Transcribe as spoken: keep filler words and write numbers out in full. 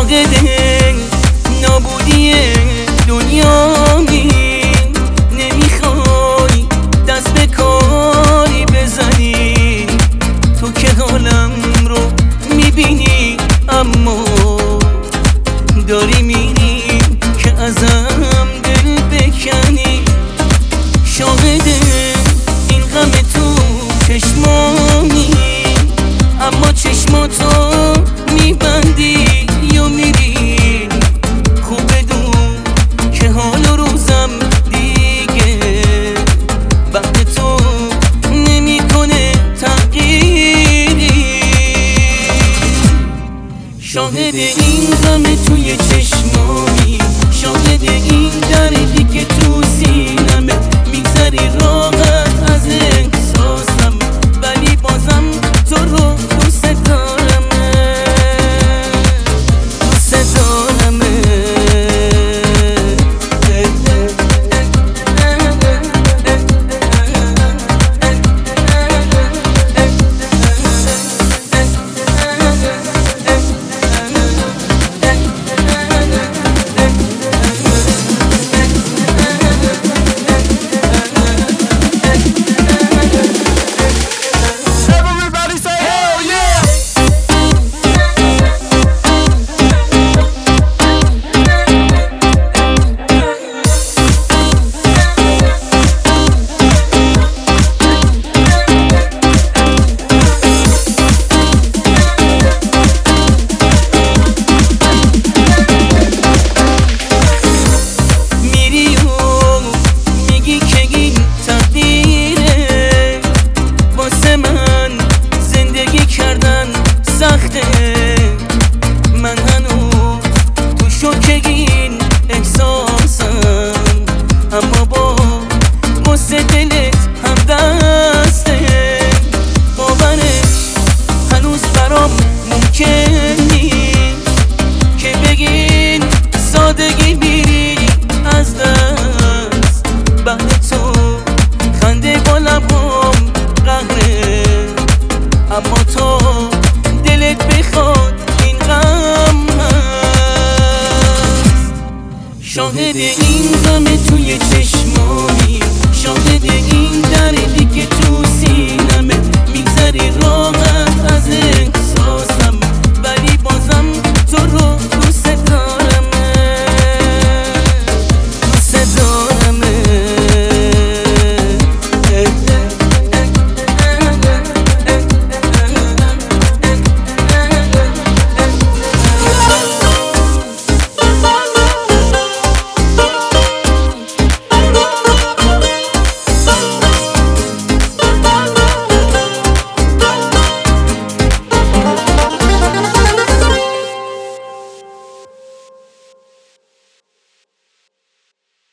شاهد نابودی دنیایی، نمیخوای دست به کاری بزنی. تو که حالم رو میبینی اما داری میری که ازم دل بکنی. شاهد این غم تو چشمانی، اما چشماتو میبندی یا میری. خوب بدون که حال و روزم دیگه بعد تو نمیکنه تغییری. شاهد این غم توی چشمانی، شاهد این دردی که تو سینمه. میگذری راحت از احساسم ولی بازم تو رو دوست دارم، دوست دارم. من هنوز تو شوک این احساسم، اما با غصه دلت هم دسته. باورش هنوز برام ممکن نیست که بگین سادگی میری از دست. بعد تو خنده با لبام قهره، اما تو دلت بخواد این غم هست. شاهد این غم توی چشمانی، شاهد این دردی که تو سینمه. میگذری راحت از